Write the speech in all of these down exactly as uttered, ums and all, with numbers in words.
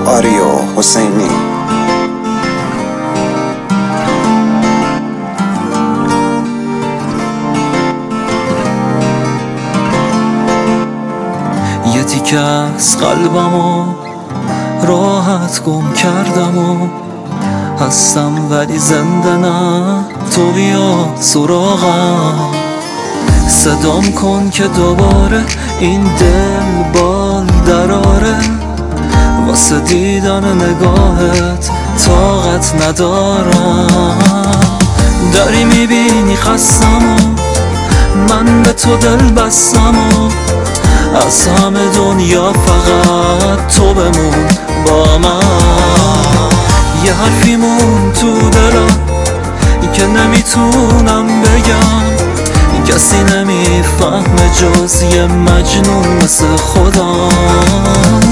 آریو حسینی. یه تیکه از قلبمو راحت گم کردم و هستم ولی زنده نه، تو بیا سراغم. صدام کن که دوباره این دل بال دراره، واسه دیدن نگاهت طاقت ندارم. داری میبینی خستم و من به تو دل بستم و از همه دنیا فقط تو بمون با من. یه حرفی مون تو دلم که نمیتونم بگم، کسی نمیفهمه جز یه مجنون مثل خودم.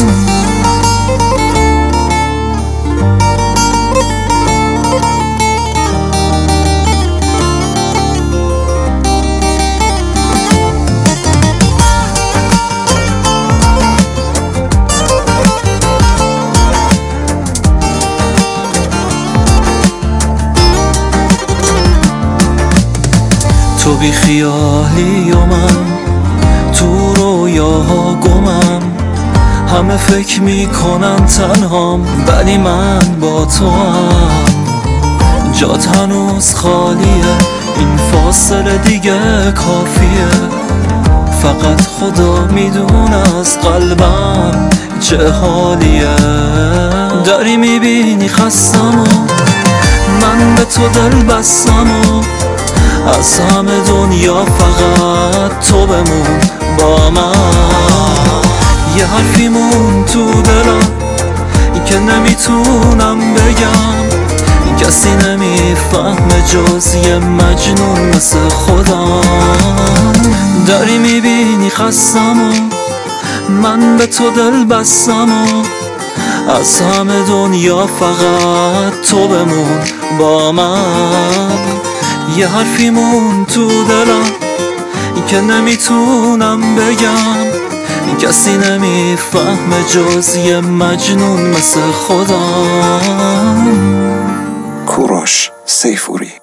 تو بی خیالی و من تو رویاها گمم، همه فکر میکنن تنهام ولی من با تو هم. جات هنوز خالیه، این فاصله دیگه کافیه، فقط خدا میدونه از قلبم چه حالیه. داری میبینی خستم و من به تو دل بستم و از همه دنیا فقط تو بمون با من. یه حرفی مون تو دلم که نمیتونم بگم، کسی نمیفهمه جز یه مجنون مثل خودم. داری میبینی خستم و من به تو دل بستم و از همه دنیا فقط تو بمون با من. یه حرفی مون تو دلم که نمیتونم بگم، کسی نمیفهمه جز یه مجنون مثل خودم. کوروش سیفوری.